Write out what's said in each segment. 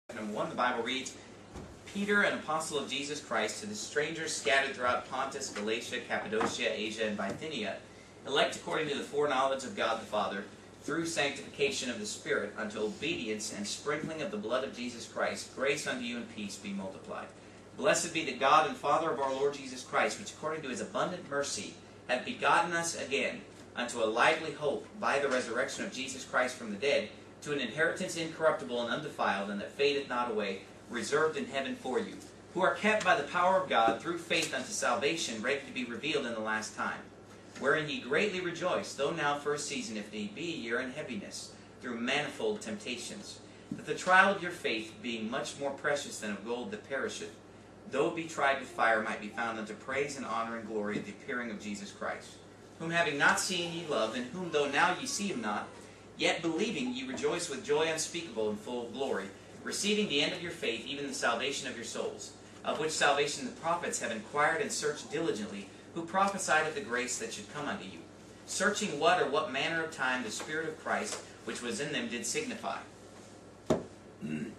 Number 1, the Bible reads, Peter, an apostle of Jesus Christ, to the strangers scattered throughout Pontus, Galatia, Cappadocia, Asia, and Bithynia, elect according to the foreknowledge of God the Father, through sanctification of the Spirit, unto obedience and sprinkling of the blood of Jesus Christ, grace unto you and peace be multiplied. Blessed be the God and Father of our Lord Jesus Christ, which according to his abundant mercy hath begotten us again unto a lively hope by the resurrection of Jesus Christ from the dead, to an inheritance incorruptible and undefiled, and that fadeth not away, reserved in heaven for you, who are kept by the power of God through faith unto salvation, ready to be revealed in the last time. Wherein ye greatly rejoice, though now for a season, if need be, ye are in heaviness, through manifold temptations, that the trial of your faith, being much more precious than of gold that perisheth, though it be tried with fire, might be found unto praise and honor and glory at the appearing of Jesus Christ, whom having not seen ye love, and whom though now ye see him not, yet believing ye rejoice with joy unspeakable and full of glory, receiving the end of your faith, even the salvation of your souls, of which salvation the prophets have inquired and searched diligently, who prophesied of the grace that should come unto you, searching what or what manner of time the Spirit of Christ, which was in them, did signify when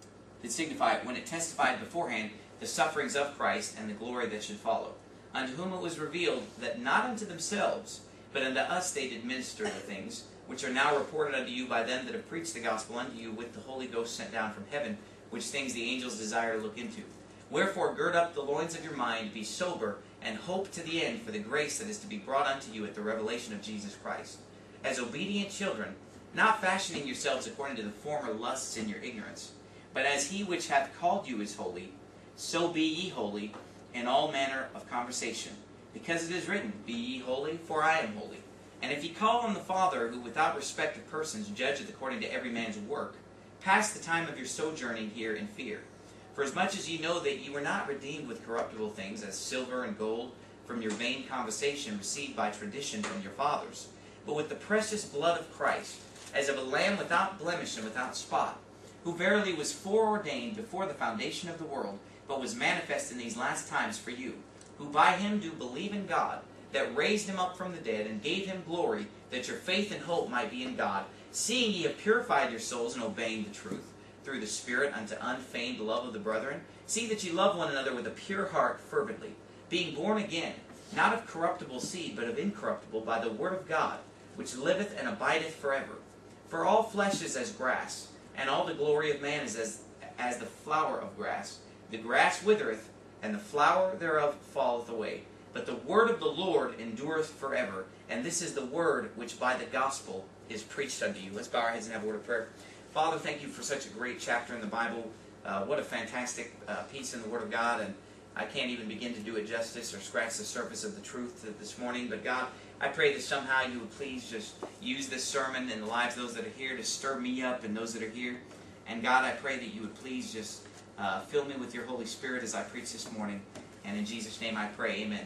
it testified beforehand the sufferings of Christ and the glory that should follow, unto whom it was revealed that not unto themselves, but unto us they did minister the things, which are now reported unto you by them that have preached the gospel unto you with the Holy Ghost sent down from heaven, which things the angels desire to look into. Wherefore gird up the loins of your mind, be sober, and hope to the end for the grace that is to be brought unto you at the revelation of Jesus Christ. As obedient children, not fashioning yourselves according to the former lusts in your ignorance, but as he which hath called you is holy, so be ye holy in all manner of conversation. Because it is written, Be ye holy, for I am holy. And if ye call on the Father, who without respect of persons judgeth according to every man's work, pass the time of your sojourning here in fear. For as much as ye know that ye were not redeemed with corruptible things, as silver and gold, from your vain conversation received by tradition from your fathers, but with the precious blood of Christ, as of a lamb without blemish and without spot, who verily was foreordained before the foundation of the world, but was manifest in these last times for you, who by him do believe in God, that raised him up from the dead, and gave him glory, that your faith and hope might be in God, seeing ye have purified your souls in obeying the truth, through the Spirit unto unfeigned love of the brethren. See that ye love one another with a pure heart fervently, being born again, not of corruptible seed, but of incorruptible, by the word of God, which liveth and abideth forever. For all flesh is as grass, and all the glory of man is as the flower of grass. The grass withereth, and the flower thereof falleth away. But the word of the Lord endureth forever. And this is the word which by the gospel is preached unto you. Let's bow our heads and have a word of prayer. Father, thank you for such a great chapter in the Bible. What a fantastic piece in the Word of God. And I can't even begin to do it justice or scratch the surface of the truth this morning. But God, I pray that somehow you would please just use this sermon in the lives of those that are here to stir me up and those that are here. And God, I pray that you would please just fill me with your Holy Spirit as I preach this morning. And in Jesus' name I pray, amen.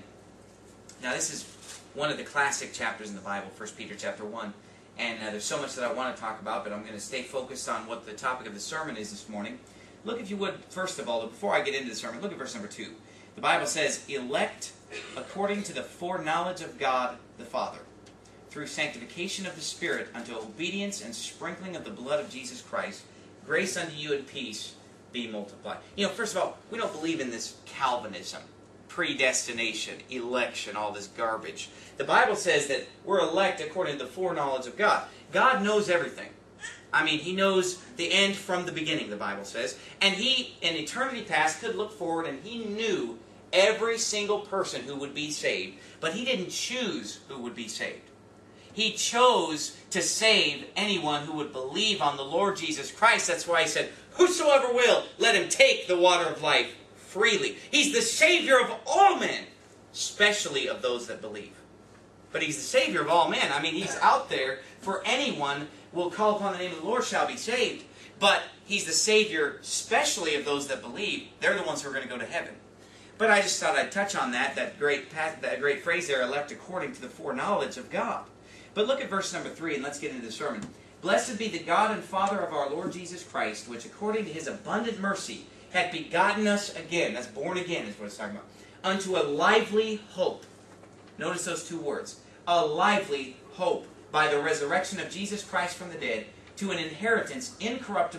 Now this is one of the classic chapters in the Bible, 1 Peter chapter 1. And there's so much that I want to talk about, but I'm going to stay focused on what the topic of the sermon is this morning. Look, if you would, first of all, before I get into the sermon, look at verse number 2. The Bible says, Elect according to the foreknowledge of God the Father, through sanctification of the Spirit, unto obedience and sprinkling of the blood of Jesus Christ, grace unto you and peace be multiplied. You know, first of all, we don't believe in this Calvinism, predestination, election, all this garbage. The Bible says that we're elect according to the foreknowledge of God. God knows everything. I mean, He knows the end from the beginning, the Bible says. And He, in eternity past, could look forward and He knew every single person who would be saved. But He didn't choose who would be saved. He chose to save anyone who would believe on the Lord Jesus Christ. That's why He said, Whosoever will, let him take the water of life freely. He's the Savior of all men, especially of those that believe. But He's the Savior of all men. I mean, He's out there for anyone will call upon the name of the Lord shall be saved. But He's the Savior, especially of those that believe. They're the ones who are going to go to heaven. But I just thought I'd touch on that great phrase there, elect according to the foreknowledge of God. But look at verse number 3, and let's get into the sermon. Blessed be the God and Father of our Lord Jesus Christ, which according to His abundant mercy hath begotten us again. That's born again is what it's talking about. Unto a lively hope. Notice those two words. A lively hope by the resurrection of Jesus Christ from the dead, to an inheritance incorruptible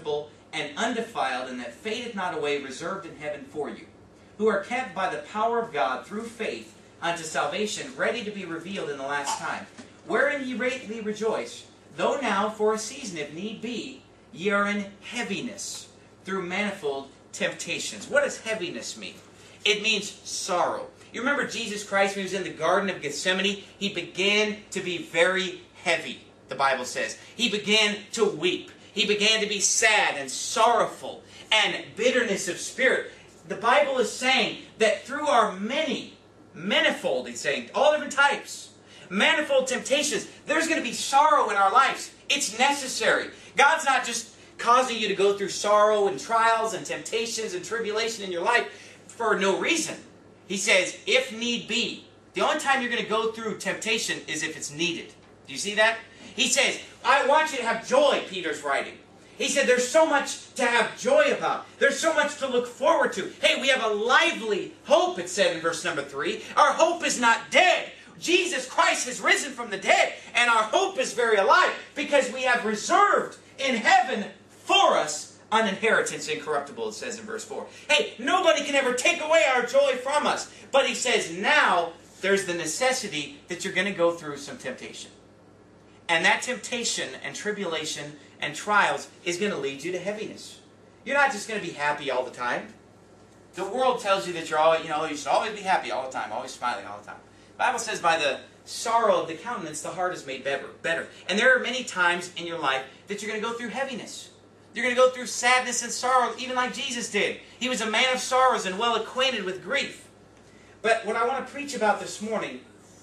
and undefiled, and that fadeth not away, reserved in heaven for you, who are kept by the power of God through faith unto salvation, ready to be revealed in the last time. Wherein ye greatly rejoice, though now for a season, if need be, ye are in heaviness through manifold temptations. What does heaviness mean? It means sorrow. You remember Jesus Christ when he was in the Garden of Gethsemane? He began to be very heavy, the Bible says. He began to weep. He began to be sad and sorrowful and bitterness of spirit. The Bible is saying that through our manifold, he's saying, all different types, manifold temptations, there's going to be sorrow in our lives. It's necessary. God's not just causing you to go through sorrow and trials and temptations and tribulation in your life for no reason. He says, if need be. The only time you're going to go through temptation is if it's needed. Do you see that? He says, I want you to have joy, Peter's writing. He said, there's so much to have joy about. There's so much to look forward to. Hey, we have a lively hope, it said in verse number 3. Our hope is not dead. Jesus Christ has risen from the dead, and our hope is very alive because we have reserved in heaven for us an inheritance incorruptible, it says in verse 4. Hey, nobody can ever take away our joy from us. But he says now there's the necessity that you're going to go through some temptation. And that temptation and tribulation and trials is going to lead you to heaviness. You're not just going to be happy all the time. The world tells you that you're always, you should always be happy all the time, always smiling all the time. The Bible says by the sorrow of the countenance, the heart is made better. And there are many times in your life that you're going to go through heaviness. You're going to go through sadness and sorrow, even like Jesus did. He was a man of sorrows and well acquainted with grief. But what I want to preach about this morning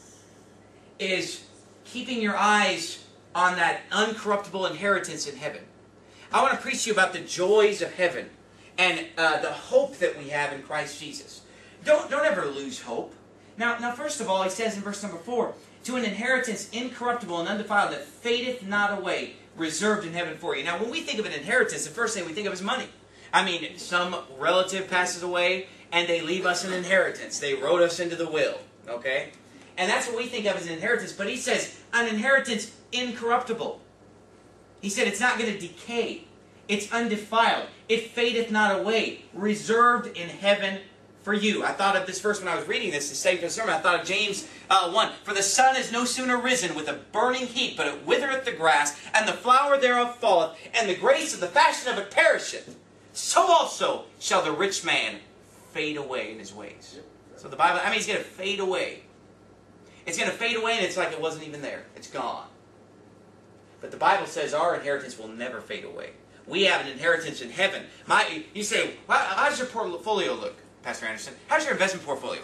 is keeping your eyes on that uncorruptible inheritance in heaven. I want to preach to you about the joys of heaven and the hope that we have in Christ Jesus. Don't ever lose hope. Now, first of all, he says in verse number 4, to an inheritance incorruptible and undefiled that fadeth not away, reserved in heaven for you. Now, when we think of an inheritance, the first thing we think of is money. I mean, some relative passes away and they leave us an inheritance. They wrote us into the will, okay? And that's what we think of as an inheritance. But he says, an inheritance incorruptible. He said it's not going to decay. It's undefiled. It fadeth not away. Reserved in heaven for you. I thought of this verse when I was reading this, the same sermon. I thought of James 1. For the sun is no sooner risen with a burning heat, but it withereth the grass, and the flower thereof falleth, and the grace of the fashion of it perisheth. So also shall the rich man fade away in his ways. So the Bible, he's going to fade away. It's going to fade away, and it's like it wasn't even there. It's gone. But the Bible says our inheritance will never fade away. We have an inheritance in heaven. You say, how does your portfolio look, Pastor Anderson? How's your investment portfolio?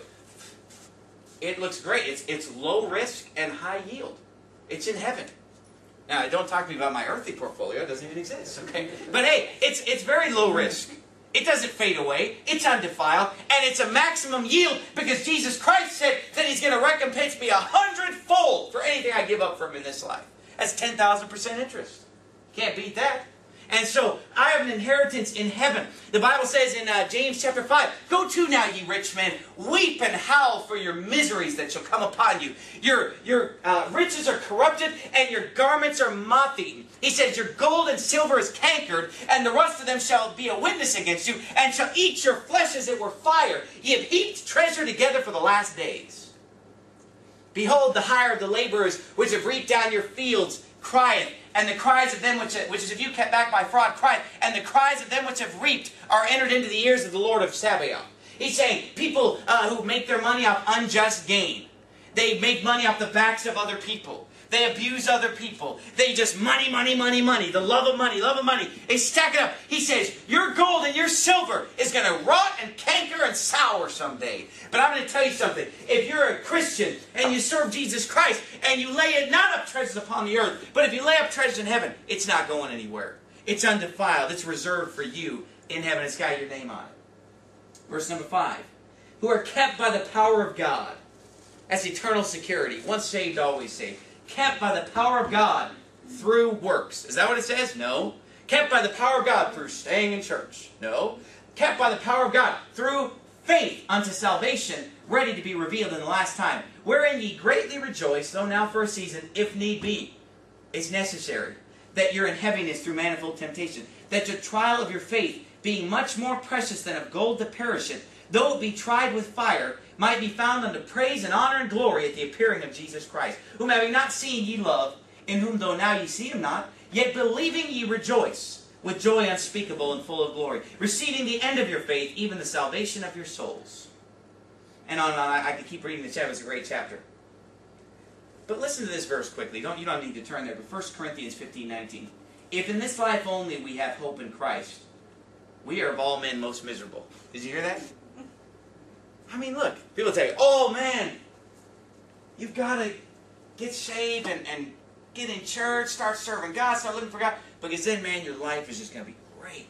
It looks great. It's low risk and high yield. It's in heaven. Now, don't talk to me about my earthly portfolio. It doesn't even exist, okay? But hey, it's very low risk. It doesn't fade away. It's undefiled. And it's a maximum yield because Jesus Christ said that He's going to recompense me 100-fold for anything I give up from Him in this life. That's 10,000% interest. Can't beat that. And so, I have an inheritance in heaven. The Bible says in James chapter 5, go to now, ye rich men, weep and howl for your miseries that shall come upon you. Your riches are corrupted, and your garments are moth-eaten. He says, your gold and silver is cankered, and the rust of them shall be a witness against you, and shall eat your flesh as it were fire. Ye have heaped treasure together for the last days. Behold, the hire of the laborers which have reaped down your fields crieth, and the cries of them which is of you kept back by fraud crieth, and the cries of them which have reaped are entered into the ears of the Lord of Sabaoth. He's saying people who make their money off unjust gain. They make money off the backs of other people. They abuse other people. They just money. The love of money. They stack it up. He says, your gold and your silver is going to rot and canker and sour someday. But I'm going to tell you something. If you're a Christian and you serve Jesus Christ and you lay it not up treasures upon the earth, but if you lay up treasures in heaven, it's not going anywhere. It's undefiled. It's reserved for you in heaven. It's got your name on it. Verse number 5. Who are kept by the power of God. That's eternal security. Once saved, always saved. Kept by the power of God through works. Is that what it says? No. Kept by the power of God through staying in church. No. Kept by the power of God through faith unto salvation, ready to be revealed in the last time. Wherein ye greatly rejoice, though now for a season, if need be. It's necessary that you're in heaviness through manifold temptation. that the trial of your faith, being much more precious than of gold that perisheth, though it be tried with fire, might be found unto praise and honor and glory at the appearing of Jesus Christ, whom having not seen ye love, in whom though now ye see him not, yet believing ye rejoice, with joy unspeakable and full of glory, receiving the end of your faith, even the salvation of your souls. And on and on. I could keep reading the chapter. It's a great chapter. But listen to this verse quickly. You don't need to turn there. But 1 Corinthians 15:19. If in this life only we have hope in Christ, we are of all men most miserable. Did you hear that? I mean, look. People tell you, oh man, you've got to get saved and get in church, start serving God, start living for God. Because then, man, your life is just going to be great.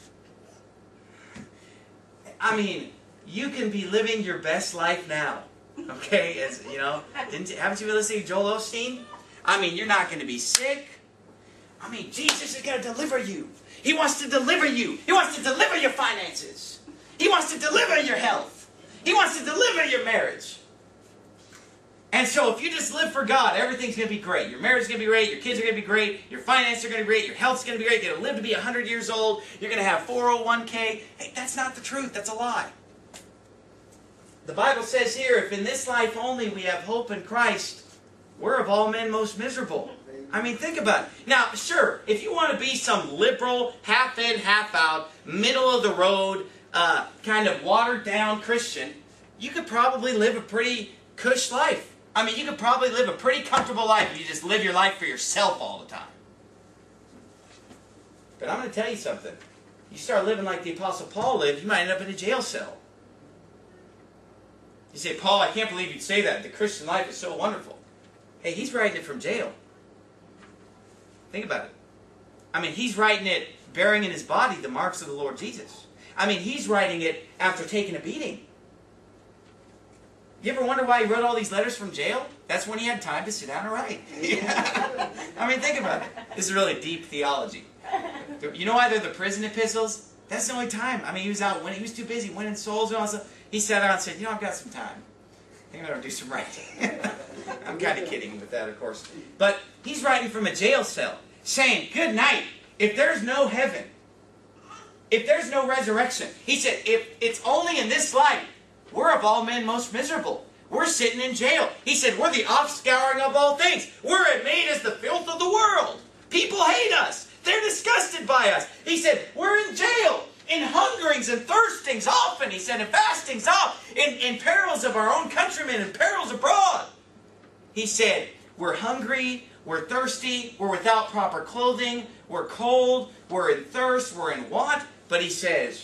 I mean, you can be living your best life now. Okay? As you know, haven't you been listening to Joel Osteen? I mean, you're not going to be sick. I mean, Jesus is going to deliver you. He wants to deliver you. He wants to deliver your finances. He wants to deliver your health. He wants to deliver your marriage. And so if you just live for God, everything's going to be great. Your marriage is going to be great. Your kids are going to be great. Your finances are going to be great. Your health's going to be great. You're going to live to be 100 years old. You're going to have 401k. Hey, that's not the truth. That's a lie. The Bible says here, if in this life only we have hope in Christ, we're of all men most miserable. I mean, think about it. Now, sure, if you want to be some liberal, half in, half out, middle of the road, kind of watered down Christian, you could probably live a pretty cush life. I mean, you could probably live a pretty comfortable life if you just live your life for yourself all the time. But I'm going to tell you something. You start living like the Apostle Paul lived, you might end up in a jail cell. You say, Paul, I can't believe you'd say that. The Christian life is so wonderful. Hey, he's writing it from jail. Think about it. I mean, he's writing it bearing in his body the marks of the Lord Jesus. I mean, he's writing it after taking a beating. You ever wonder why he wrote all these letters from jail? That's when he had time to sit down and write. I mean, think about it. This is really deep theology. You know why they're the prison epistles? That's the only time. I mean, he was out winning. He was too busy winning souls and all that stuff. He sat down and said, I've got some time. I think I'm going to do some writing. I'm kind of kidding with that, of course. But he's writing from a jail cell, saying, good night. If there's no heaven, if there's no resurrection, he said, if it's only in this life, we're of all men most miserable. We're sitting in jail. He said, we're the offscouring of all things. We're made as the filth of the world. People hate us. They're disgusted by us. He said, we're in jail, in hungerings and thirstings often. He said, and fastings oft, in perils of our own countrymen and perils abroad. He said, we're hungry, we're thirsty, we're without proper clothing, we're cold, we're in thirst, we're in want. But he says,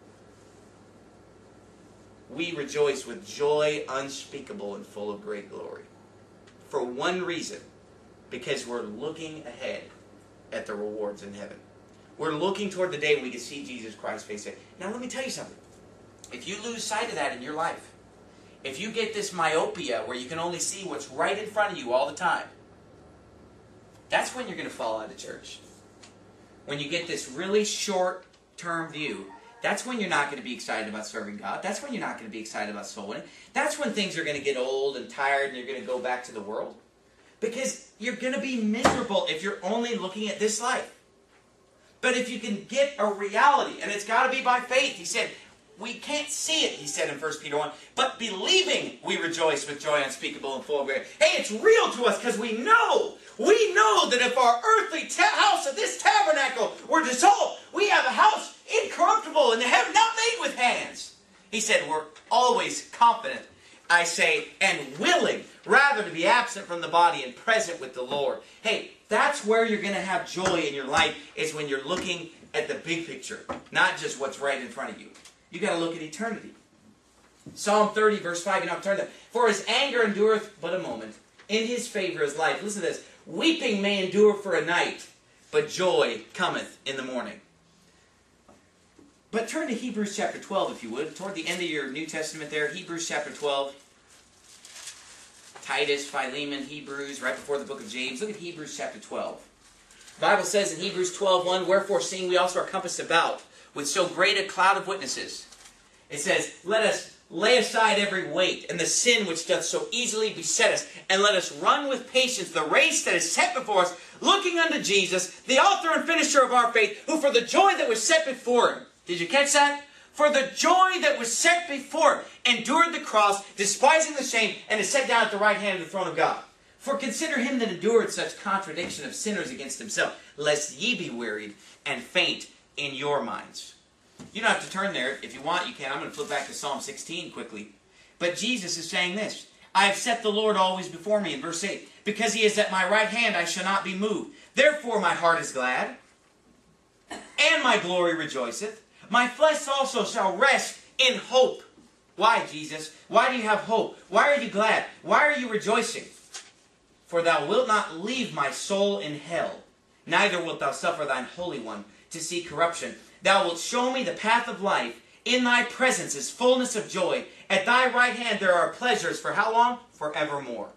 we rejoice with joy unspeakable and full of great glory. For one reason, because we're looking ahead at the rewards in heaven. We're looking toward the day when we can see Jesus Christ face to face. Now let me tell you something. If you lose sight of that in your life, if you get this myopia where you can only see what's right in front of you all the time, that's when you're going to fall out of church. When you get this really short-term view, that's when you're not going to be excited about serving God. That's when you're not going to be excited about soul winning. That's when things are going to get old and tired and you're going to go back to the world. Because you're going to be miserable if you're only looking at this life. But if you can get a reality, and it's got to be by faith. He said, we can't see it, he said in 1 Peter 1, but believing we rejoice with joy unspeakable and full of glory. Hey, it's real to us because we know that if our earthly house of this tabernacle were dissolved, we have a house incorruptible in the heaven, not made with hands. He said, we're always confident, I say, and willing, rather to be absent from the body and present with the Lord. Hey, that's where you're going to have joy in your life, is when you're looking at the big picture, not just what's right in front of you. You got to look at eternity. Psalm 30, verse 5, you don't have to turn that. For his anger endureth but a moment. In his favor is life. Listen to this. Weeping may endure for a night, but joy cometh in the morning. But turn to Hebrews chapter 12, if you would. Toward the end of your New Testament there, Hebrews chapter 12. Titus, Philemon, Hebrews, right before the book of James. Look at Hebrews chapter 12. The Bible says in Hebrews 12:1, wherefore seeing we also are compassed about with so great a cloud of witnesses. It says, let us lay aside every weight and the sin which doth so easily beset us, and let us run with patience the race that is set before us, looking unto Jesus, the author and finisher of our faith, who for the joy that was set before him, did you catch that? For the joy that was set before him, endured the cross, despising the shame, and is set down at the right hand of the throne of God. For consider him that endured such contradiction of sinners against himself, lest ye be wearied and faint in your minds. You don't have to turn there. If you want, you can. I'm going to flip back to Psalm 16 quickly. But Jesus is saying this. I have set the Lord always before me, in verse 8. Because he is at my right hand, I shall not be moved. Therefore my heart is glad, and my glory rejoiceth. My flesh also shall rest in hope. Why, Jesus? Why do you have hope? Why are you glad? Why are you rejoicing? For thou wilt not leave my soul in hell, neither wilt thou suffer thine Holy One to see corruption. Thou wilt show me the path of life. In thy presence is fullness of joy. At thy right hand there are pleasures for how long? Forevermore.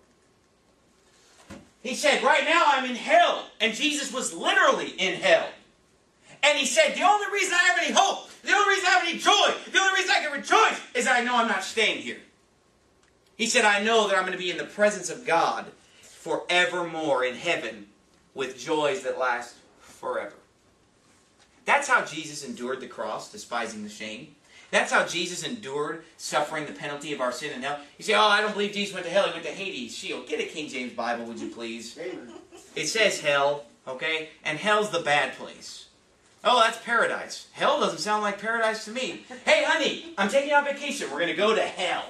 He said, right now I'm in hell. And Jesus was literally in hell. And he said, the only reason I have any hope, the only reason I have any joy, the only reason I can rejoice is that I know I'm not staying here. He said, I know that I'm going to be in the presence of God forevermore in heaven with joys that last forever. That's how Jesus endured the cross, despising the shame. That's how Jesus endured suffering the penalty of our sin in hell. You say, oh, I don't believe Jesus went to hell. He went to Hades. Sheol. Get a King James Bible, would you please? Amen. It says hell, okay? And hell's the bad place. Oh, that's paradise. Hell doesn't sound like paradise to me. Hey, honey, I'm taking you on vacation. We're going to go to hell.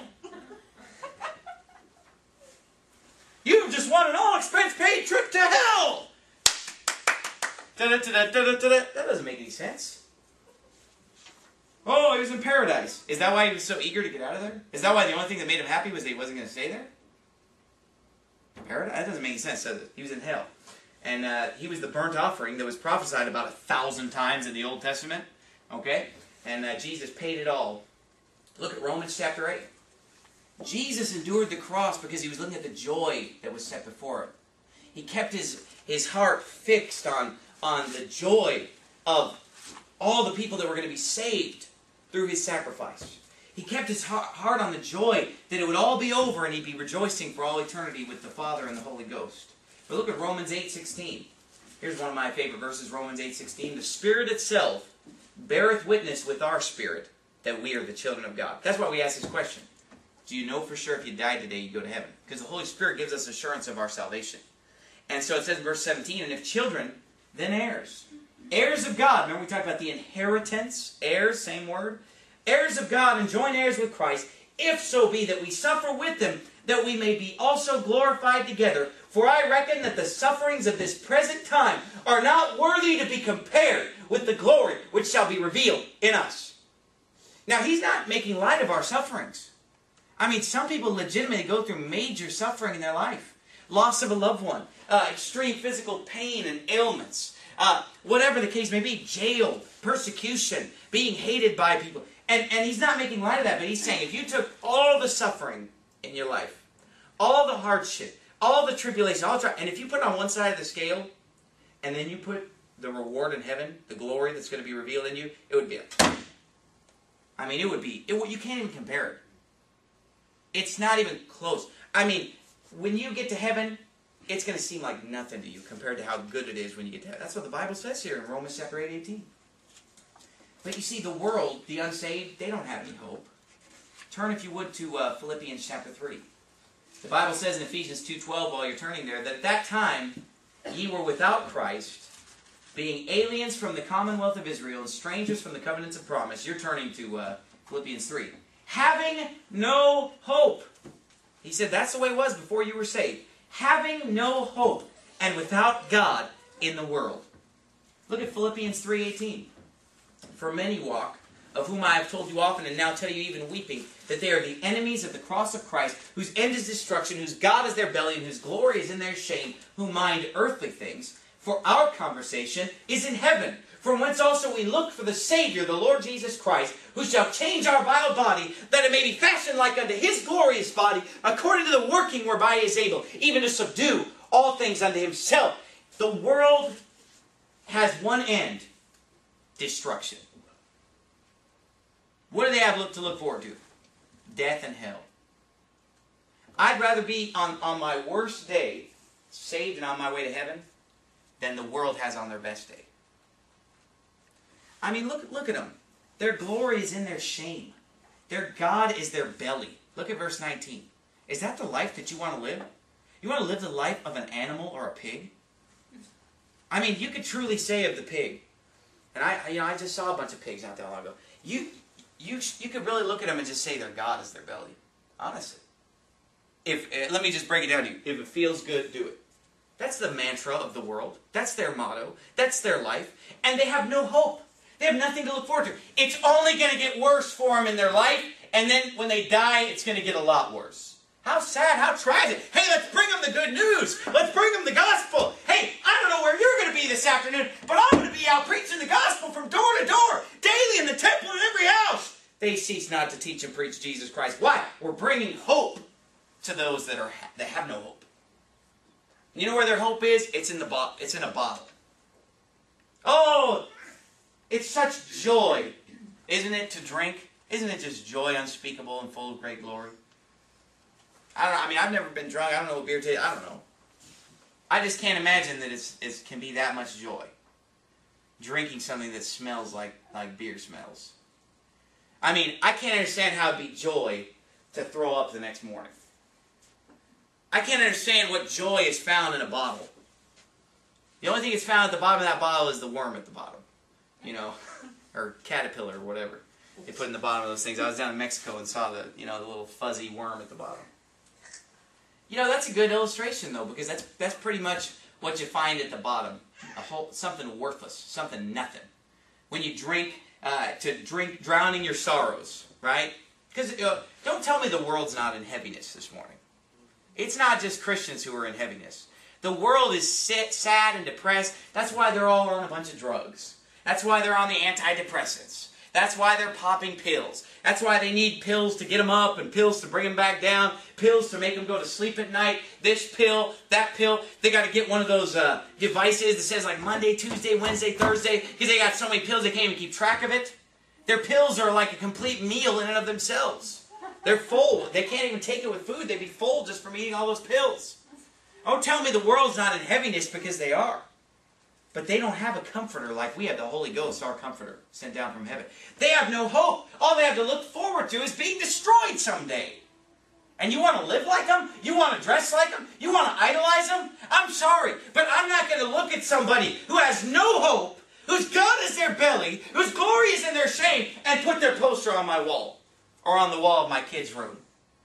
You've just won an all-expense-paid trip to hell. That doesn't make any sense. Oh, he was in paradise. Is that why he was so eager to get out of there? Is that why the only thing that made him happy was that he wasn't going to stay there? Paradise? That doesn't make any sense, does it? He was in hell. And he was the burnt offering that was prophesied about 1,000 times in the Old Testament. Okay? And Jesus paid it all. Look at Romans chapter 8. Jesus endured the cross because he was looking at the joy that was set before him. He kept his heart fixed on the joy of all the people that were going to be saved through his sacrifice. He kept his heart on the joy that it would all be over and he'd be rejoicing for all eternity with the Father and the Holy Ghost. But look at Romans 8:16. Here's one of my favorite verses, Romans 8:16. The Spirit itself beareth witness with our spirit that we are the children of God. That's why we ask this question. Do you know for sure if you die today you go to heaven? Because the Holy Spirit gives us assurance of our salvation. And so it says in verse 17, and if children, then heirs. Heirs of God. Remember we talked about the inheritance. Heirs, same word. Heirs of God and joint heirs with Christ, if so be that we suffer with him, that we may be also glorified together. For I reckon that the sufferings of this present time are not worthy to be compared with the glory which shall be revealed in us. Now he's not making light of our sufferings. I mean, some people legitimately go through major suffering in their life. Loss of a loved one, extreme physical pain and ailments, whatever the case may be, jail, persecution, being hated by people. And he's not making light of that, but he's saying if you took all the suffering in your life, all the hardship, all the tribulation, and if you put it on one side of the scale, and then you put the reward in heaven, the glory that's going to be revealed in you, it would be, I mean, you can't even compare it. It's not even close. I mean, when you get to heaven, it's going to seem like nothing to you compared to how good it is when you get to heaven. That's what the Bible says here in Romans chapter 8:18. But you see, the world, the unsaved, they don't have any hope. Turn, if you would, to Philippians chapter 3. The Bible says in Ephesians 2:12, while you're turning there, that at that time ye were without Christ, being aliens from the commonwealth of Israel and strangers from the covenants of promise. You're turning to Philippians 3. Having no hope. He said that's the way it was before you were saved. Having no hope and without God in the world. Look at Philippians 3:18. For many walk, of whom I have told you often and now tell you even weeping, that they are the enemies of the cross of Christ, whose end is destruction, whose God is their belly, and whose glory is in their shame, who mind earthly things. For our conversation is in heaven, from whence also we look for the Savior, the Lord Jesus Christ, who shall change our vile body, that it may be fashioned like unto his glorious body, according to the working whereby he is able, even to subdue all things unto himself. The world has one end: destruction. What do they have to look forward to? death, and hell. I'd rather be on my worst day, saved and on my way to heaven, than the world has on their best day. I mean, look at them. Their glory is in their shame. Their God is their belly. Look at verse 19. Is that the life that you want to live? You want to live the life of an animal or a pig? I mean, you could truly say of the pig, and I just saw a bunch of pigs not that long ago. You could really look at them and just say their God is their belly. Honestly. Let me just break it down to you. If it feels good, do it. That's the mantra of the world. That's their motto. That's their life. And they have no hope. They have nothing to look forward to. It's only going to get worse for them in their life, and then when they die, it's going to get a lot worse. How sad, how tragic. Hey, let's bring them the good news. Let's bring them the gospel. Hey, I don't know where you're going to be this afternoon, but I'm going to be out preaching the gospel from door to door, daily in the temple and every house. They cease not to teach and preach Jesus Christ. Why? We're bringing hope to those that have no hope. You know where their hope is? It's in a bottle. Oh, it's such joy, isn't it, to drink? Isn't it just joy unspeakable and full of great glory? I don't know. I mean, I've never been drunk. I don't know what beer tastes. I don't know. I just can't imagine that it can be that much joy. Drinking something that smells like beer smells. I mean, I can't understand how it'd be joy to throw up the next morning. I can't understand what joy is found in a bottle. The only thing that's found at the bottom of that bottle is the worm at the bottom. You know, or caterpillar or whatever they put in the bottom of those things. I was down in Mexico and saw the little fuzzy worm at the bottom. You know, that's a good illustration, though, because that's pretty much what you find at the bottom. Something worthless, something nothing. When you drink, drowning your sorrows, right? Because don't tell me the world's not in heaviness this morning. It's not just Christians who are in heaviness. The world is sad and depressed. That's why they're all on a bunch of drugs. That's why they're on the antidepressants. That's why they're popping pills. That's why they need pills to get them up and pills to bring them back down, pills to make them go to sleep at night, this pill, that pill. They got to get one of those devices that says like Monday, Tuesday, Wednesday, Thursday, because they got so many pills they can't even keep track of it. Their pills are like a complete meal in and of themselves. They're full. They can't even take it with food. They'd be full just from eating all those pills. Don't tell me the world's not in heaviness, because they are. But they don't have a comforter like we have, the Holy Ghost, our comforter, sent down from heaven. They have no hope. All they have to look forward to is being destroyed someday. And you want to live like them? You want to dress like them? You want to idolize them? I'm sorry, but I'm not going to look at somebody who has no hope, whose God is their belly, whose glory is in their shame, and put their poster on my wall or on the wall of my kid's room.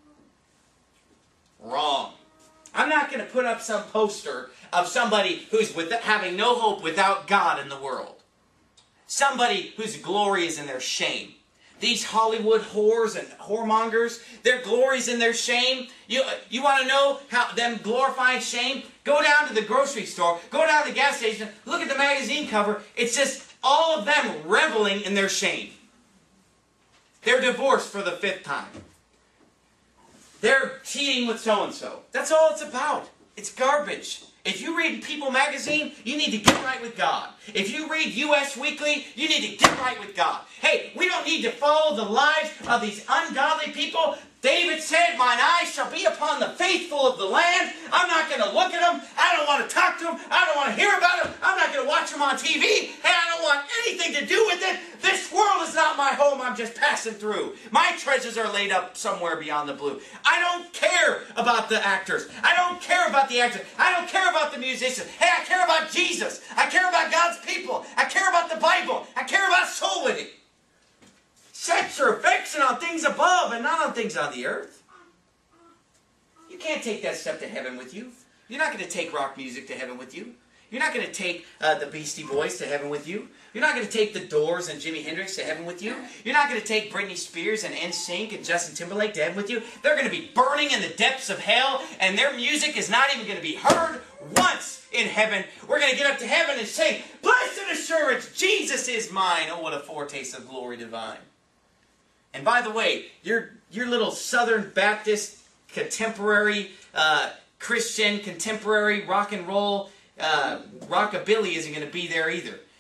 Wrong. I'm not going to put up some poster of somebody who's having no hope without God in the world. Somebody whose glory is in their shame. These Hollywood whores and whoremongers, their glory is in their shame. You want to know how them glorifying shame? Go down to the grocery store, go down to the gas station, look at the magazine cover. It's just all of them reveling in their shame. They're divorced for the 5th time. They're cheating with so-and-so. That's all it's about. It's garbage. If you read People magazine, you need to get right with God. If you read US Weekly, you need to get right with God. Hey, we don't need to follow the lives of these ungodly people. David said, "Mine eyes shall be upon the faithful of the land." I'm not going to look at them. I don't want to talk to them. I don't want to hear about them. I'm not going to watch them on TV. Hey, I don't want anything to do with it. This world is not my home. I'm just passing through. My treasures are laid up somewhere beyond the blue. I don't care about the actors. I don't care about the actors. I don't care about the musicians. Hey, I care about Jesus. I care about God's people. I care about the Bible. I care about soul winning. Set your affection on things above and not on things on the earth. You can't take that stuff to heaven with you. You're not going to take rock music to heaven with you. You're not going to take the Beastie Boys to heaven with you. You're not going to take the Doors and Jimi Hendrix to heaven with you. You're not going to take Britney Spears and NSYNC and Justin Timberlake to heaven with you. They're going to be burning in the depths of hell, and their music is not even going to be heard once in heaven. We're going to get up to heaven and sing, "Blessed assurance, Jesus is mine. Oh, what a foretaste of glory divine." And by the way, your little Southern Baptist contemporary Christian contemporary rock and roll rockabilly isn't going to be there either.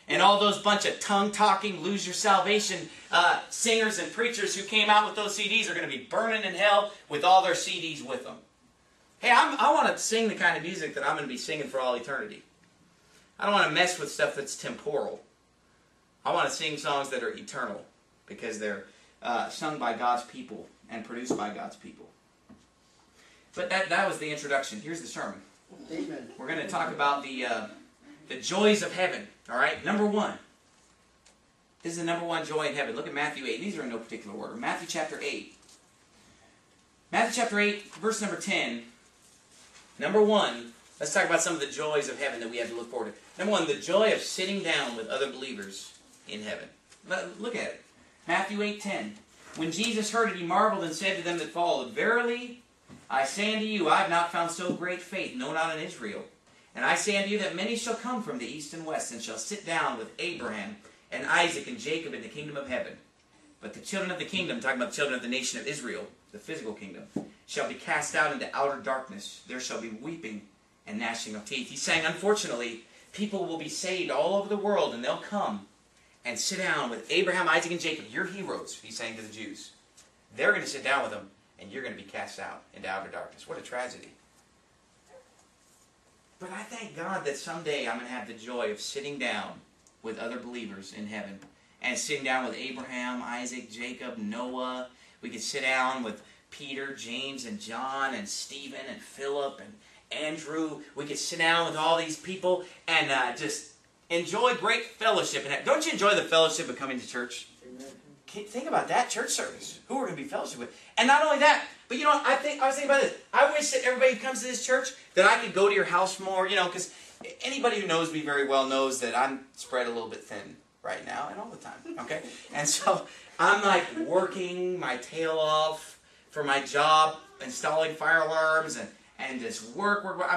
And all those bunch of tongue-talking, lose your salvation singers and preachers who came out with those CDs are going to be burning in hell with all their CDs with them. Hey, I want to sing the kind of music that I'm going to be singing for all eternity. I don't want to mess with stuff that's temporal. I want to sing songs that are eternal because they're sung by God's people and produced by God's people. But that was the introduction. Here's the sermon. Amen. We're going to talk about the joys of heaven. All right, number one. This is the number one joy in heaven. Look at Matthew 8. These are in no particular order. Matthew chapter 8. Matthew chapter 8, verse number 10. Number one, let's talk about some of the joys of heaven that we have to look forward to. Number one, the joy of sitting down with other believers in heaven. Look at it. Matthew 8:10. When Jesus heard it, he marveled and said to them that followed, Verily, I say unto you, I have not found so great faith, no, not in Israel. And I say unto you that many shall come from the east and west, and shall sit down with Abraham and Isaac and Jacob in the kingdom of heaven. But the children of the kingdom, talking about the children of the nation of Israel, the physical kingdom, shall be cast out into outer darkness. There shall be weeping and gnashing of teeth. He's saying, unfortunately, people will be saved all over the world, and they'll come and sit down with Abraham, Isaac, and Jacob. Your heroes, he's saying to the Jews. They're going to sit down with them, and you're going to be cast out into outer darkness. What a tragedy. But I thank God that someday I'm going to have the joy of sitting down with other believers in heaven. And sitting down with Abraham, Isaac, Jacob, Noah. We could sit down with Peter, James, and John, and Stephen, and Philip, and Andrew. We could sit down with all these people and just enjoy great fellowship. And don't you enjoy the fellowship of coming to church? Amen. Think about that church service. Who we're going to be fellowship with. And not only that, but you know, I was thinking about this. I wish that everybody who comes to this church, that I could go to your house more, you know, because anybody who knows me very well knows that I'm spread a little bit thin right now and all the time, okay? And so I'm like working my tail off for my job, installing fire alarms and just work. I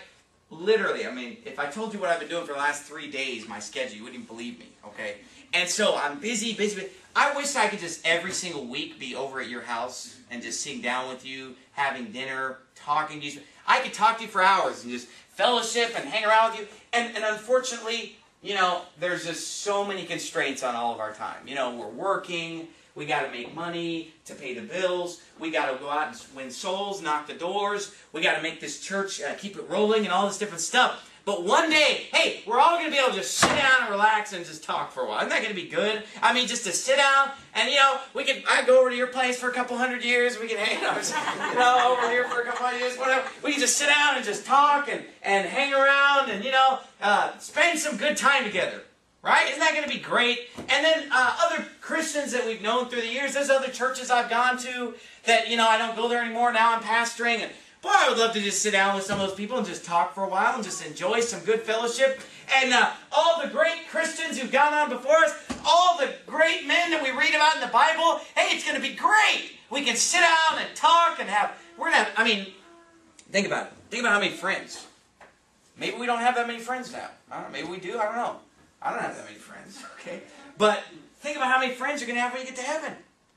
mean, if I told you what I've been doing for the last 3 days, my schedule, you wouldn't even believe me, okay? And so I'm busy. I wish I could just every single week be over at your house and just sitting down with you, having dinner, talking to you. I could talk to you for hours and just fellowship and hang around with you. And unfortunately, you know, there's just so many constraints on all of our time. You know, we're working. We got to make money to pay the bills. We got to go out and win souls, knock the doors. We got to make this church keep it rolling and all this different stuff. But one day, hey, we're all going to be able to just sit down and relax and just talk for a while. Isn't that going to be good? I mean, just to sit down and, you know, I'd go over to your place for a couple 100 years. We can hang out, over here for a couple 100 years, whatever. We can just sit down and just talk and hang around and, you know, spend some good time together. Right? Isn't that going to be great? And then other Christians that we've known through the years, there's other churches I've gone to that, you know, I don't go there anymore. Now I'm pastoring. And boy, I would love to just sit down with some of those people and just talk for a while and just enjoy some good fellowship. And all the great Christians who've gone on before us, all the great men that we read about in the Bible, hey, it's going to be great. We can sit down and talk and I mean, think about it. Think about how many friends. Maybe we don't have that many friends now. I don't know. Maybe we do. I don't know. I don't have that many friends, okay? But think about how many friends you're going to have when you get to heaven.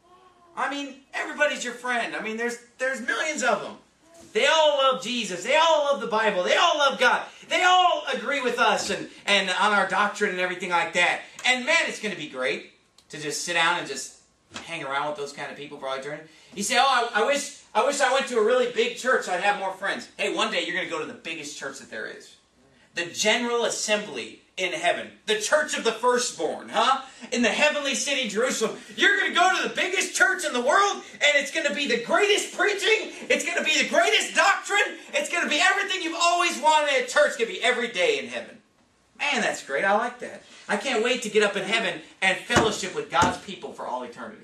I mean, everybody's your friend. I mean, there's millions of them. They all love Jesus. They all love the Bible. They all love God. They all agree with us and on our doctrine and everything like that. And man, it's going to be great to just sit down and just hang around with those kind of people for all eternity. You say, oh, I wish I went to a really big church so I'd have more friends. Hey, one day you're going to go to the biggest church that there is. The General Assembly in heaven. The church of the firstborn, huh? In the heavenly city, Jerusalem. You're going to go to the biggest church in the world, and it's going to be the greatest preaching. It's going to be the greatest doctrine. It's going to be everything you've always wanted at church. It's going to be every day in heaven. Man, that's great. I like that. I can't wait to get up in heaven and fellowship with God's people for all eternity.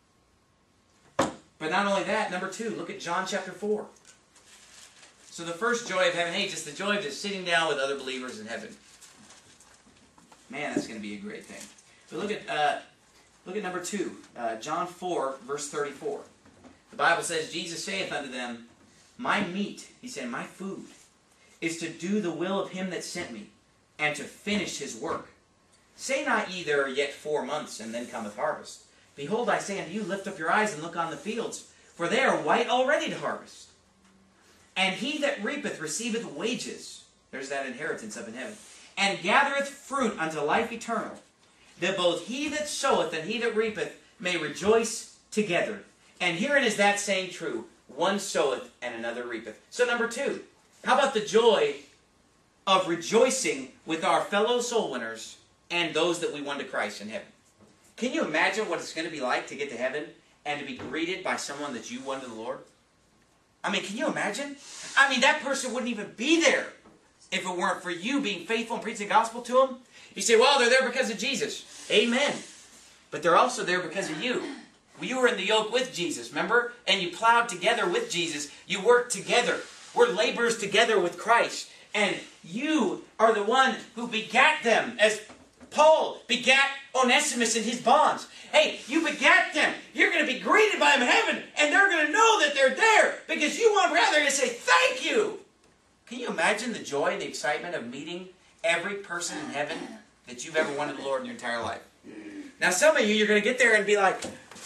But not only that, number 2, look at John chapter 4. So the first joy of heaven, hey, just the joy of just sitting down with other believers in heaven. Man, that's going to be a great thing. But look at number 2, John 4, verse 34. The Bible says, Jesus saith unto them, My meat, he said, my food, is to do the will of him that sent me, and to finish his work. Say not ye, there are yet 4 months, and then cometh harvest. Behold, I say unto you, lift up your eyes and look on the fields, for they are white already to harvest. And he that reapeth receiveth wages. There's that inheritance up in heaven. and gathereth fruit unto life eternal, that both he that soweth and he that reapeth may rejoice together. And herein is that saying true, one soweth and another reapeth. So number 2, how about the joy of rejoicing with our fellow soul winners and those that we won to Christ in heaven? Can you imagine what it's going to be like to get to heaven and to be greeted by someone that you won to the Lord? I mean, can you imagine? I mean, that person wouldn't even be there if it weren't for you being faithful and preaching the gospel to them. You say, well, they're there because of Jesus. Amen. But they're also there because of you. You were in the yoke with Jesus, remember? And you plowed together with Jesus. You worked together. We're laborers together with Christ. And you are the one who begat them, as Paul begat Onesimus in his bonds. Hey, you begat them. You're going to be greeted by them in heaven, and they're going to know that they're there because you want rather going to say, thank you. Can you imagine the joy and the excitement of meeting every person in heaven that you've ever wanted the Lord in your entire life? Now, some of you, you're going to get there and be like,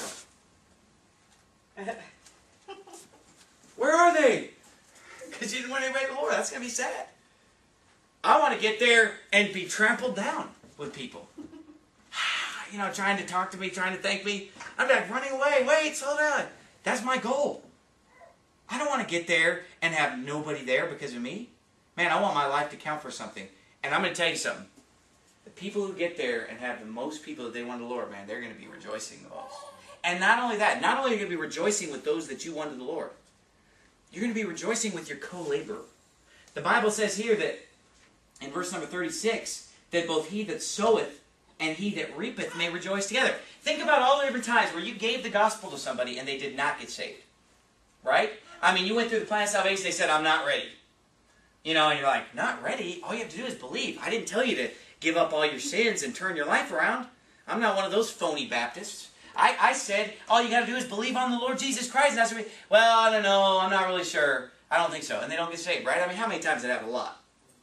where are they? Because you didn't want anybody to the Lord. That's going to be sad. I want to get there and be trampled down with people. You know, trying to talk to me, trying to thank me. I'm like running away. Wait, slow down. That's my goal. I don't want to get there and have nobody there because of me. Man, I want my life to count for something. And I'm going to tell you something. The people who get there and have the most people that they won to the Lord, man, they're going to be rejoicing the most. And not only that, not only are you going to be rejoicing with those that you won to the Lord, you're going to be rejoicing with your co-laborer. The Bible says here that, in verse number 36, that both he that soweth and he that reapeth may rejoice together. Think about all the different times where you gave the gospel to somebody and they did not get saved. Right? I mean, you went through the plan of salvation, they said, I'm not ready. You know, and you're like, not ready? All you have to do is believe. I didn't tell you to give up all your sins and turn your life around. I'm not one of those phony Baptists. I said, all you got to do is believe on the Lord Jesus Christ. And I said, well, I don't know, I'm not really sure. I don't think so. And they don't get saved, right? I mean, how many times did that happen? A lot.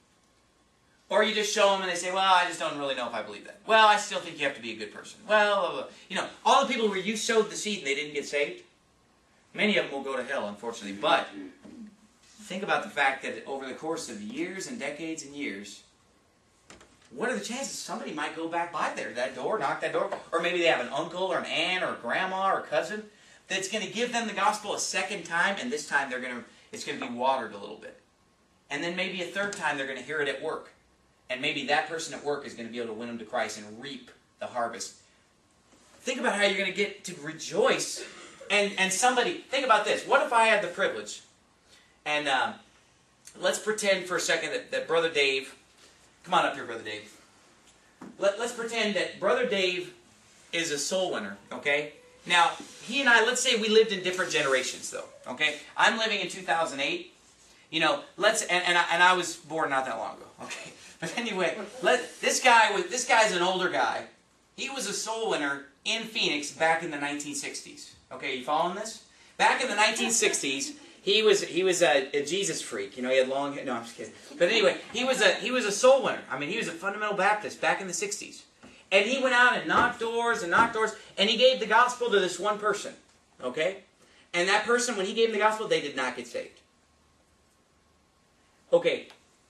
Or you just show them and they say, well, I just don't really know if I believe that. Well, I still think you have to be a good person. Well, you know, all the people where you sowed the seed and they didn't get saved, many of them will go to hell, unfortunately. But think about the fact that over the course of years and decades and years, what are the chances somebody might go back by there, that door, knock that door, or maybe they have an uncle or an aunt or a grandma or a cousin that's going to give them the gospel a second time, and this time it's going to be watered a little bit. And then maybe a third time they're going to hear it at work. And maybe that person at work is going to be able to win them to Christ and reap the harvest. Think about how you're going to get to rejoice. And somebody, think about this. What if I had the privilege, and let's pretend for a second that Brother Dave, come on up here, Brother Dave. Let's pretend that Brother Dave is a soul winner, okay? Now, he and I, let's say we lived in different generations, though, okay? I'm living in 2008. You know, and I was born not that long ago, okay? But anyway, this guy's an older guy. He was a soul winner in Phoenix back in the 1960s. Okay, you following this? Back in the 1960s, he was a Jesus freak. You know, he had long hair. No, I'm just kidding. But anyway, he was a soul winner. I mean, he was a fundamental Baptist back in the 60s. And he went out and knocked doors, and he gave the gospel to this one person. Okay? And that person, when he gave them the gospel, they did not get saved. Okay.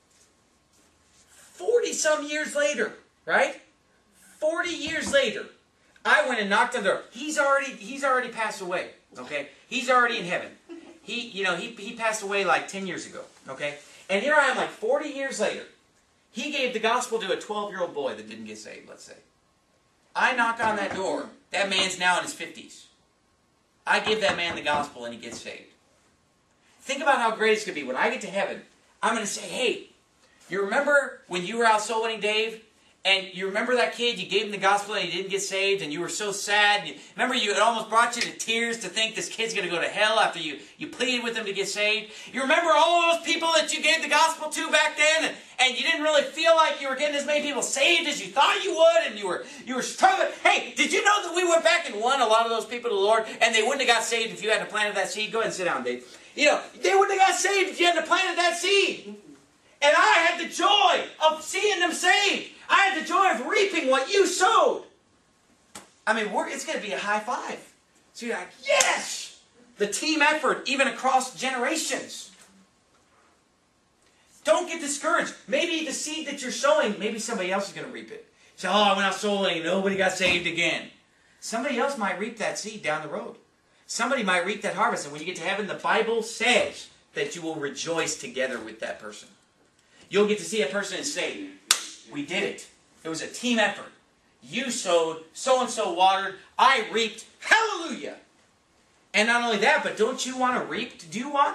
40-some years later, right? 40 years later, I went and knocked on the door. He's already passed away, okay? He's already in heaven. He passed away like 10 years ago, okay? And here I am like 40 years later. He gave the gospel to a 12-year-old boy that didn't get saved, let's say. I knock on that door. That man's now in his 50s. I give that man the gospel and he gets saved. Think about how great it's going to be. When I get to heaven, I'm going to say, hey, you remember when you were out soul winning, Dave? And you remember that kid, you gave him the gospel and he didn't get saved, and you were so sad. Remember, it almost brought you to tears to think this kid's going to go to hell after you pleaded with him to get saved. You remember all those people that you gave the gospel to back then, and you didn't really feel like you were getting as many people saved as you thought you would, and you were struggling. Hey, did you know that we went back and won a lot of those people to the Lord, and they wouldn't have got saved if you hadn't planted that seed? Go ahead and sit down, Dave. You know, they wouldn't have got saved if you hadn't planted that seed. And I had the joy of seeing them saved. I had the joy of reaping what you sowed. I mean, it's going to be a high five. So you're like, yes! The team effort, even across generations. Don't get discouraged. Maybe the seed that you're sowing, maybe somebody else is going to reap it. Say, oh, I went out soul winning, nobody got saved again. Somebody else might reap that seed down the road. Somebody might reap that harvest. And when you get to heaven, the Bible says that you will rejoice together with that person. You'll get to see a person and say, we did it. It was a team effort. You sowed, so-and-so watered, I reaped. Hallelujah! And not only that, but don't you want to reap? Do you want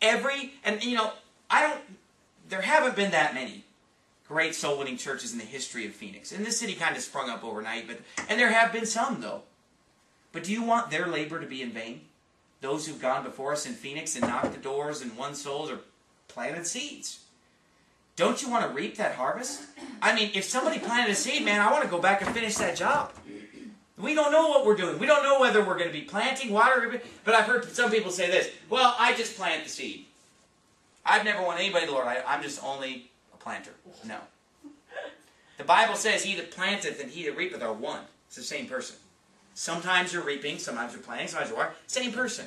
there haven't been that many great soul-winning churches in the history of Phoenix. And this city kind of sprung up overnight, and there have been some, though. But do you want their labor to be in vain? Those who've gone before us in Phoenix and knocked the doors and won souls or planted seeds. Don't you want to reap that harvest? I mean, if somebody planted a seed, man, I want to go back and finish that job. We don't know what we're doing. We don't know whether we're going to be planting, watering, but I've heard some people say this, well, I just plant the seed. I've never won anybody to the Lord. I'm just only a planter. No. The Bible says, he that planteth and he that reapeth are one. It's the same person. Sometimes you're reaping, sometimes you're planting, sometimes you're watering. Same person.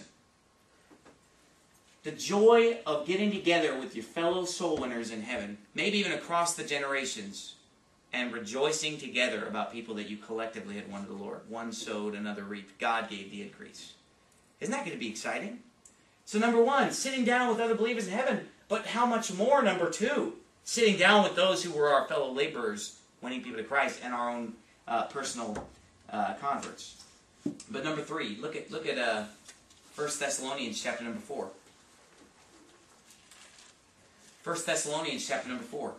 The joy of getting together with your fellow soul winners in heaven, maybe even across the generations, and rejoicing together about people that you collectively had won to the Lord. One sowed, another reaped. God gave the increase. Isn't that going to be exciting? So number one, sitting down with other believers in heaven. But how much more, number two, sitting down with those who were our fellow laborers, winning people to Christ, and our own personal converts. But number three, look at 1 Thessalonians chapter number 4. 1 Thessalonians chapter number 4.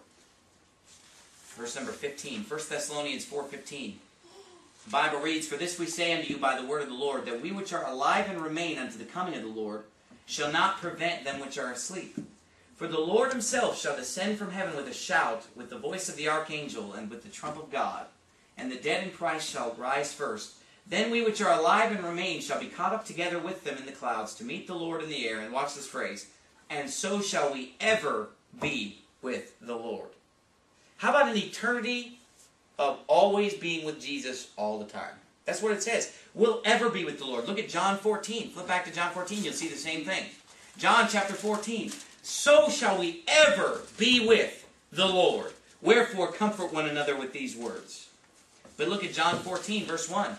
Verse number 15. 1 Thessalonians 4:15. The Bible reads, for this we say unto you by the word of the Lord, that we which are alive and remain unto the coming of the Lord shall not prevent them which are asleep. For the Lord himself shall descend from heaven with a shout, with the voice of the archangel, and with the trump of God. And the dead in Christ shall rise first. Then we which are alive and remain shall be caught up together with them in the clouds to meet the Lord in the air. And watch this phrase. And so shall we ever be with the Lord. How about an eternity of always being with Jesus all the time? That's what it says. We'll ever be with the Lord. Look at John 14. Flip back to John 14. You'll see the same thing. John chapter 14. So shall we ever be with the Lord. Wherefore comfort one another with these words. But look at John 14 verse 1.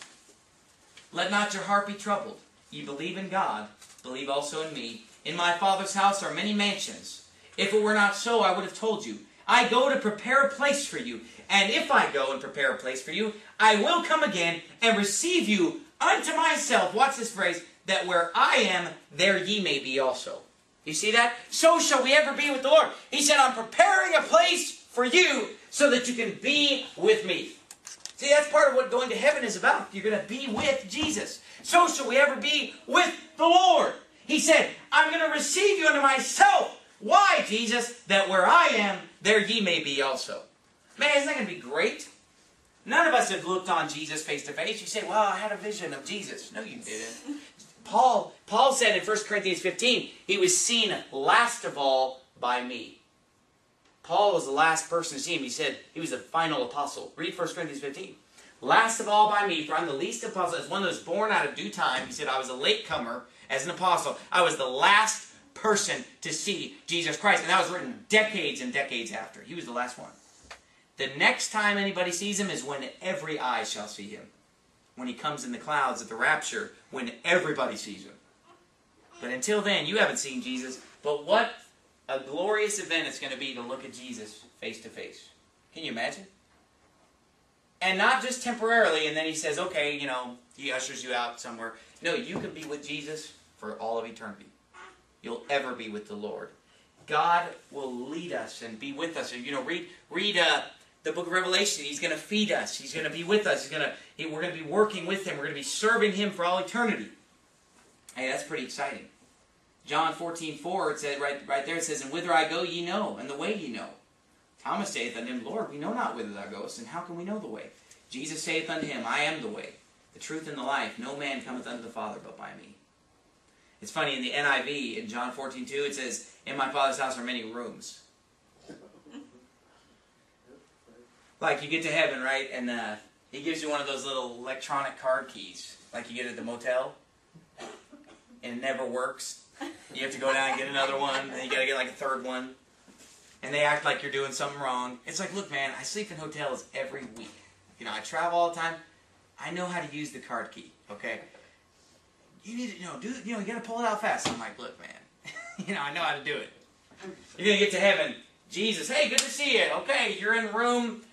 Let not your heart be troubled. Ye believe in God. Believe also in me. In my Father's house are many mansions. If it were not so, I would have told you. I go to prepare a place for you. And if I go and prepare a place for you, I will come again and receive you unto myself. Watch this phrase. That where I am, there ye may be also. You see that? So shall we ever be with the Lord. He said, I'm preparing a place for you so that you can be with me. See, that's part of what going to heaven is about. You're going to be with Jesus. So shall we ever be with the Lord. He said, I'm going to receive you unto myself. Why, Jesus? That where I am, there ye may be also. Man, isn't that going to be great? None of us have looked on Jesus face to face. You say, well, I had a vision of Jesus. No, you didn't. Paul said in 1 Corinthians 15, he was seen last of all by me. Paul was the last person to see him. He said he was the final apostle. Read 1 Corinthians 15. Last of all by me, for I'm the least apostle, as one that was born out of due time. He said, I was a latecomer as an apostle. I was the last person to see Jesus Christ. And that was written decades and decades after. He was the last one. The next time anybody sees him is when every eye shall see him. When he comes in the clouds at the rapture, when everybody sees him. But until then, you haven't seen Jesus. But what a glorious event it's going to be to look at Jesus face to face. Can you imagine? And not just temporarily, and then he says, okay, he ushers you out somewhere. No, you can be with Jesus for all of eternity. You'll ever be with the Lord. God will lead us and be with us. Read the book of Revelation. He's going to feed us. He's going to be with us. We're going to be working with him. We're going to be serving him for all eternity. Hey, that's pretty exciting. John 14:4, it says right there, it says, and whither I go ye know, and the way ye know. Thomas saith unto him, Lord, we know not whither thou goest, and how can we know the way? Jesus saith unto him, I am the way, the truth, and the life. No man cometh unto the Father but by me. It's funny, in the NIV, in John 14:2, it says, in my Father's house are many rooms. Like, you get to heaven, right, and he gives you one of those little electronic card keys, like you get at the motel, and it never works. You have to go down and get another one, and you got to get like a third one. and they act like you're doing something wrong. It's like, look, man, I sleep in hotels every week. I travel all the time. I know how to use the card key, okay? You need to, you got to pull it out fast. I'm like, look, man, I know how to do it. You're going to get to heaven. Jesus, hey, good to see you. Okay, you're in room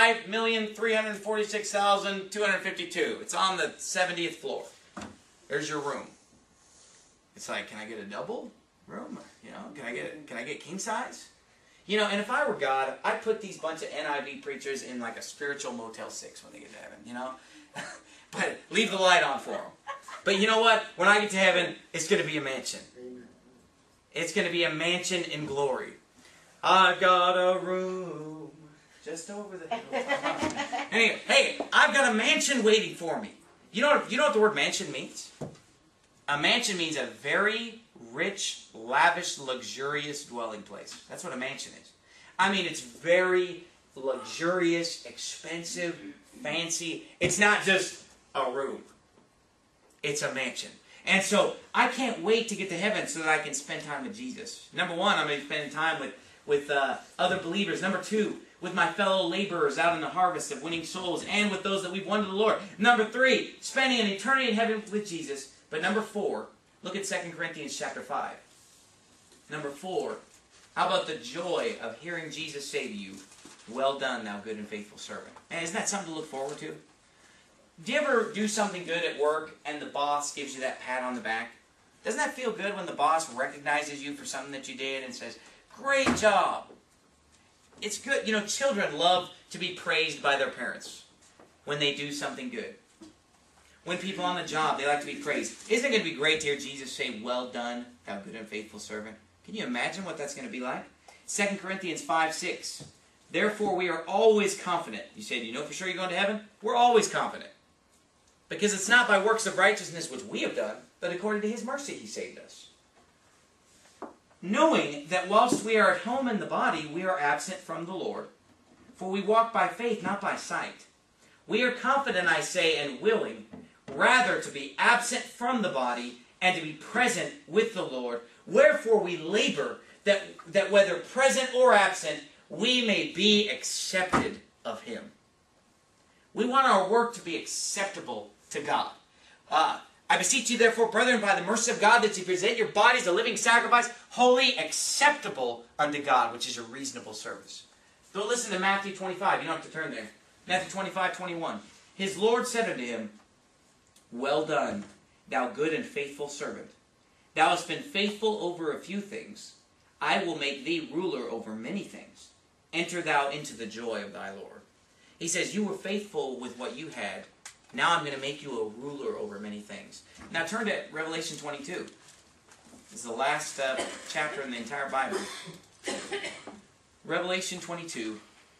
5,346,252. It's on the 70th floor. There's your room. It's like, can I get a double room? Can I get king size? And if I were God, I'd put these bunch of NIV preachers in like a spiritual Motel 6 when they get to heaven, But leave the light on for them. But you know what? When I get to heaven, it's going to be a mansion. It's going to be a mansion in glory. I got a room just over the hill. Anyway, hey, I've got a mansion waiting for me. You know what the word mansion means? A mansion means a very rich, lavish, luxurious dwelling place. That's what a mansion is. I mean, it's very luxurious, expensive, fancy. It's not just a room. It's a mansion. And so I can't wait to get to heaven so that I can spend time with Jesus. Number one, I'm going to spend time with other believers. Number two, with my fellow laborers out in the harvest of winning souls and with those that we've won to the Lord. Number three, spending an eternity in heaven with Jesus. But number four, look at 2 Corinthians chapter 5. Number 4, how about the joy of hearing Jesus say to you, well done, thou good and faithful servant. Man, isn't that something to look forward to? Do you ever do something good at work and the boss gives you that pat on the back? Doesn't that feel good when the boss recognizes you for something that you did and says, great job? It's good. Children love to be praised by their parents when they do something good. When people on the job, they like to be praised. Isn't it going to be great to hear Jesus say, well done, thou good and faithful servant? Can you imagine what that's going to be like? 2 Corinthians 5:6. Therefore, we are always confident. You say, do you know for sure you're going to heaven? We're always confident. Because it's not by works of righteousness which we have done, but according to His mercy He saved us. Knowing that whilst we are at home in the body, we are absent from the Lord. For we walk by faith, not by sight. We are confident, I say, and willing, rather to be absent from the body and to be present with the Lord. Wherefore we labor that whether present or absent, we may be accepted of Him. We want our work to be acceptable to God. I beseech you therefore, brethren, by the mercy of God, that you present your bodies a living sacrifice, holy, acceptable unto God, which is your reasonable service. Don't listen to Matthew 25. You don't have to turn there. Matthew 25:21. His Lord said unto him, well done, thou good and faithful servant. Thou hast been faithful over a few things. I will make thee ruler over many things. Enter thou into the joy of thy Lord. He says, you were faithful with what you had. Now I'm going to make you a ruler over many things. Now turn to Revelation 22. This is the last chapter in the entire Bible. Revelation 22.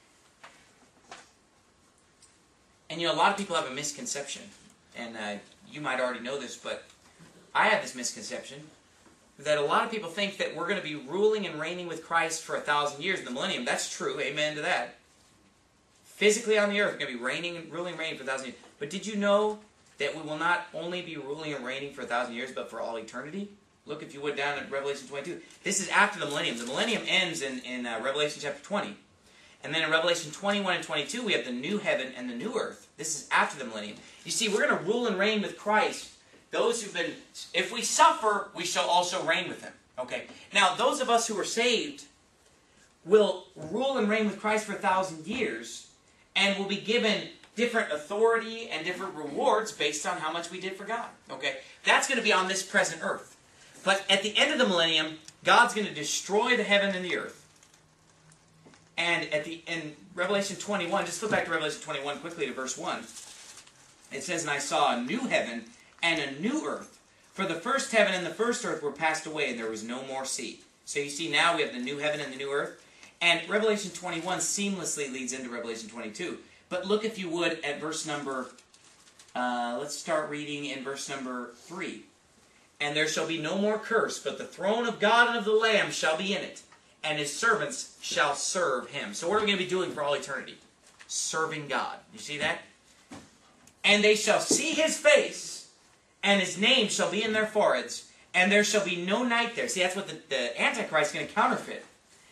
And a lot of people have a misconception. And you might already know this, but I have this misconception that a lot of people think that we're going to be ruling and reigning with Christ for 1,000 years in the millennium. That's true. Amen to that. Physically on the earth, we're going to be ruling and reigning for 1,000 years. But did you know that we will not only be ruling and reigning for 1,000 years, but for all eternity? Look, if you would, down at Revelation 22. This is after the millennium. The millennium ends in Revelation chapter 20. And then in Revelation 21 and 22, we have the new heaven and the new earth. This is after the millennium. You see, we're going to rule and reign with Christ. Those who've been, if we suffer, we shall also reign with Him. Okay. Now, those of us who are saved will rule and reign with Christ for 1,000 years, and will be given different authority and different rewards based on how much we did for God. Okay. That's going to be on this present earth. But at the end of the millennium, God's going to destroy the heaven and the earth. And in Revelation 21, just flip back to Revelation 21 quickly to verse 1. It says, and I saw a new heaven and a new earth. For the first heaven and the first earth were passed away, and there was no more sea. So you see now we have the new heaven and the new earth. And Revelation 21 seamlessly leads into Revelation 22. But look, if you would, at verse number, let's start reading in verse number 3. And there shall be no more curse, but the throne of God and of the Lamb shall be in it, and His servants shall serve Him. So what are we going to be doing for all eternity? Serving God. You see that? And they shall see His face, and His name shall be in their foreheads, and there shall be no night there. See, that's what the Antichrist is going to counterfeit.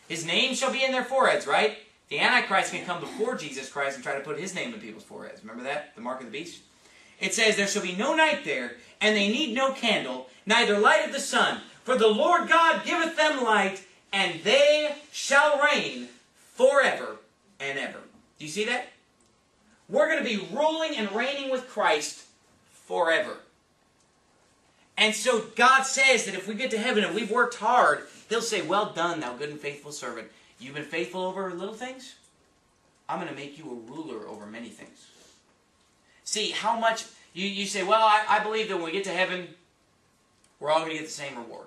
His name shall be in their foreheads, right? The Antichrist can come before Jesus Christ and try to put his name in people's foreheads. Remember that? The mark of the beast? It says, there shall be no night there, and they need no candle, neither light of the sun. For the Lord God giveth them light, and they shall reign forever and ever. Do you see that? We're going to be ruling and reigning with Christ forever. And so God says that if we get to heaven and we've worked hard, He'll say, well done, thou good and faithful servant. You've been faithful over little things? I'm going to make you a ruler over many things. See, how much... You say, well, I believe that when we get to heaven, we're all going to get the same reward.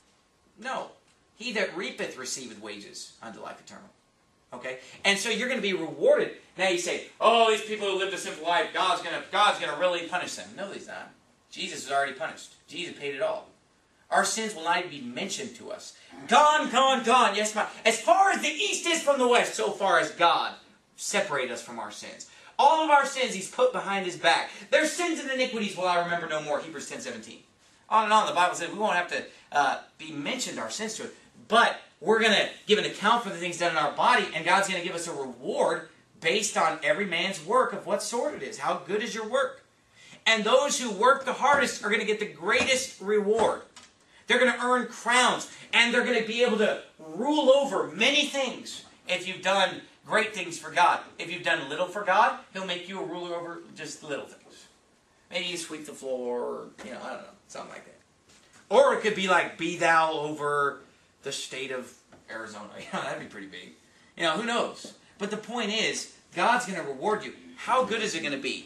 No. He that reapeth receiveth wages unto life eternal. Okay? And so you're going to be rewarded. Now you say, oh, these people who lived a simple life, God's going to really punish them. No, He's not. Jesus is already punished. Jesus paid it all. Our sins will not even be mentioned to us. Gone, gone, gone. Yes, my. As far as the east is from the west, so far as God separated us from our sins. All of our sins He's put behind His back. Their sins and iniquities will I remember no more. Hebrews 10:17. On and on. The Bible says we won't have to be mentioned our sins to it. But we're going to give an account for the things done in our body, and God's going to give us a reward based on every man's work of what sort it is. How good is your work? And those who work the hardest are going to get the greatest reward. They're going to earn crowns, and they're going to be able to rule over many things if you've done great things for God. If you've done little for God, He'll make you a ruler over just little things. Maybe you sweep the floor, or, I don't know, something like that. Or it could be like, be thou over the state of Arizona. That'd be pretty big. Who knows? But the point is, God's going to reward you. How good is it going to be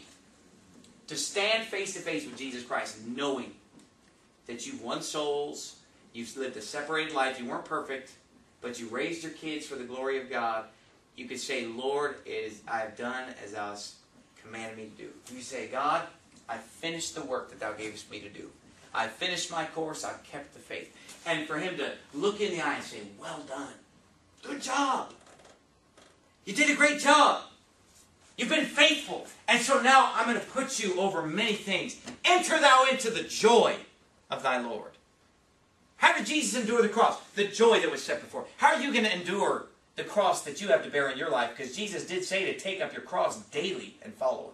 to stand face to face with Jesus Christ, knowing that you've won souls, you've lived a separated life, you weren't perfect, but you raised your kids for the glory of God. You could say, Lord, I have done as Thou hast commanded me to do. You say, God, I finished the work that Thou gavest me to do. I finished my course, I've kept the faith. And for Him to look in the eye and say, well done. Good job. You did a great job. You've been faithful. And so now I'm going to put you over many things. Enter thou into the joy of thy Lord. How did Jesus endure the cross? The joy that was set before. How are you going to endure the cross that you have to bear in your life? Because Jesus did say to take up your cross daily and follow Him.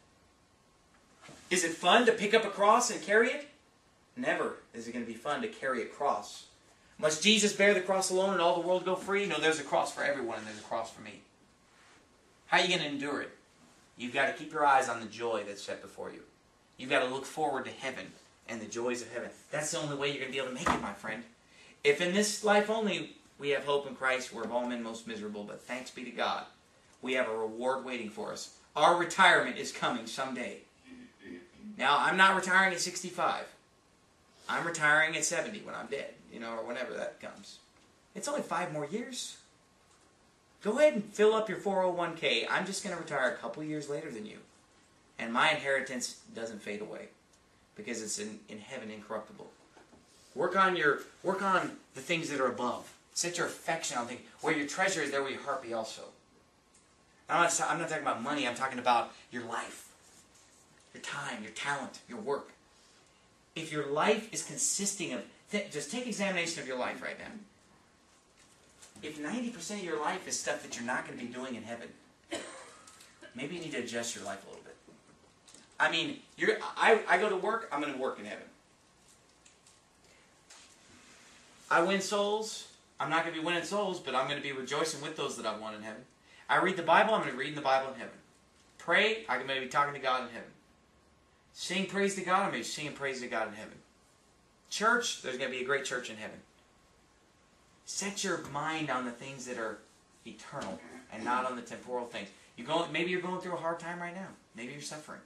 Is it fun to pick up a cross and carry it? Never is it going to be fun to carry a cross. Must Jesus bear the cross alone and all the world go free? No, there's a cross for everyone and there's a cross for me. How are you going to endure it? You've got to keep your eyes on the joy that's set before you. You've got to look forward to heaven and the joys of heaven. That's the only way you're going to be able to make it, my friend. If in this life only we have hope in Christ, we're of all men most miserable, but thanks be to God, we have a reward waiting for us. Our retirement is coming someday. Now, I'm not retiring at 65. I'm retiring at 70 when I'm dead, or whenever that comes. It's only 5 more years. Go ahead and fill up your 401k. I'm just going to retire a couple years later than you. And my inheritance doesn't fade away because it's in heaven incorruptible. Work on the things that are above. Set your affection on things. Where your treasure is, there will your heart be also. I'm not talking about money. I'm talking about your life, your time, your talent, your work. If your life is consisting of... just take examination of your life right now. If 90% of your life is stuff that you're not going to be doing in heaven, maybe you need to adjust your life a little bit. I mean, I go to work, I'm going to work in heaven. I win souls, I'm not going to be winning souls, but I'm going to be rejoicing with those that I've won in heaven. I read the Bible, I'm going to be reading the Bible in heaven. Pray, I'm going to be talking to God in heaven. Sing praise to God, I'm going to be singing praise to God in heaven. Church, there's going to be a great church in heaven. Set your mind on the things that are eternal and not on the temporal things. Maybe you're going through a hard time right now. Maybe you're suffering.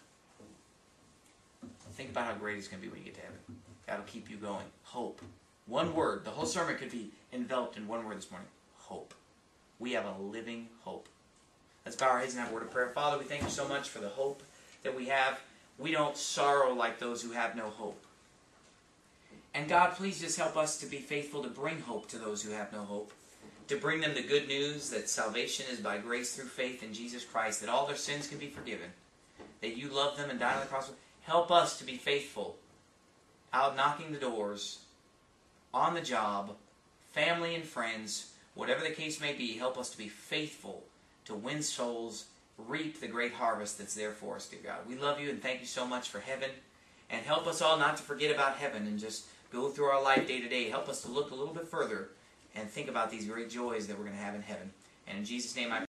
Think about how great it's going to be when you get to heaven. God will keep you going. Hope. One word. The whole sermon could be enveloped in one word this morning. Hope. We have a living hope. Let's bow our heads and have a word of prayer. Father, we thank you so much for the hope that we have. We don't sorrow like those who have no hope. And God, please just help us to be faithful to bring hope to those who have no hope. To bring them the good news that salvation is by grace through faith in Jesus Christ, that all their sins can be forgiven, that you love them and died on the cross. Help us to be faithful, out knocking the doors, on the job, family and friends, Whatever the case may be, help us to be faithful to win souls, reap the great harvest that's there for us, dear God. We love you and thank you so much for heaven. And help us all not to forget about heaven and just go through our life day to day. Help us to look a little bit further and think about these great joys that we're going to have in heaven. And in Jesus' name I